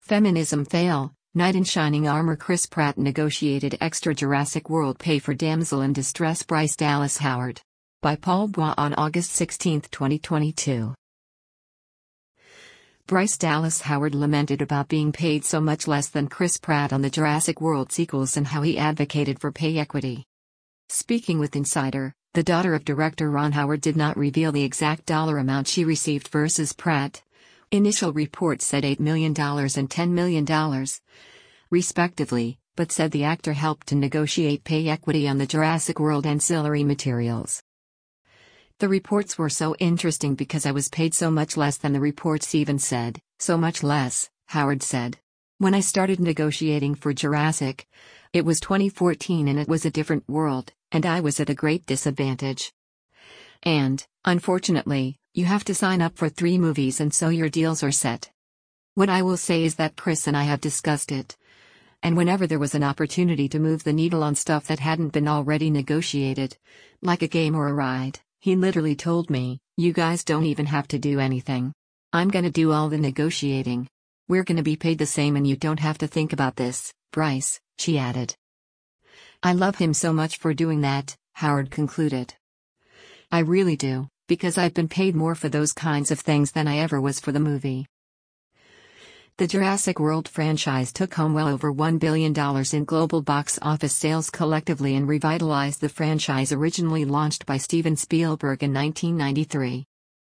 Feminism fail, knight in shining armor Chris Pratt negotiated extra Jurassic World pay for damsel in distress Bryce Dallas Howard. By Paul Bois on August 16, 2022. Bryce Dallas Howard lamented about being paid so much less than Chris Pratt on the Jurassic World sequels and how he advocated for pay equity. Speaking with Insider, the daughter of director Ron Howard did not reveal the exact dollar amount she received versus Pratt. Initial reports said $8 million and $10 million, respectively, but said the actor helped to negotiate pay equity on the Jurassic World ancillary materials. The reports were so interesting because I was paid so much less than the reports even said, so much less, Howard said. When I started negotiating for Jurassic, it was 2014 and it was a different world, and I was at a great disadvantage. And, unfortunately, you have to sign up for 3 movies and so your deals are set. What I will say is that Chris and I have discussed it. And whenever there was an opportunity to move the needle on stuff that hadn't been already negotiated, like a game or a ride, he literally told me, "You guys don't even have to do anything. I'm gonna do all the negotiating. We're gonna be paid the same and you don't have to think about this, Bryce," she added. "I love him so much for doing that," Howard concluded. "I really do, because I've been paid more for those kinds of things than I ever was for the movie." The Jurassic World franchise took home well over $1 billion in global box office sales collectively and revitalized the franchise originally launched by Steven Spielberg in 1993.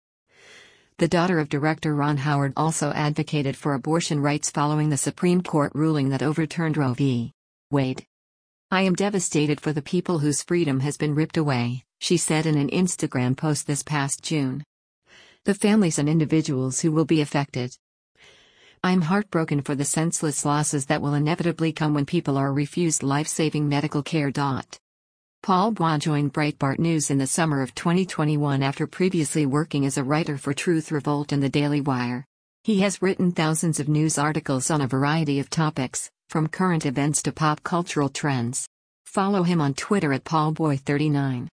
The daughter of director Ron Howard also advocated for abortion rights following the Supreme Court ruling that overturned Roe v. Wade. "I am devastated for the people whose freedom has been ripped away," she said in an Instagram post this past June. "The families and individuals who will be affected. I'm heartbroken for the senseless losses that will inevitably come when people are refused life-saving medical care." Paul Bois joined Breitbart News in the summer of 2021 after previously working as a writer for Truth Revolt and The Daily Wire. He has written thousands of news articles on a variety of topics, from current events to pop cultural trends. Follow him on Twitter at PaulBoy39.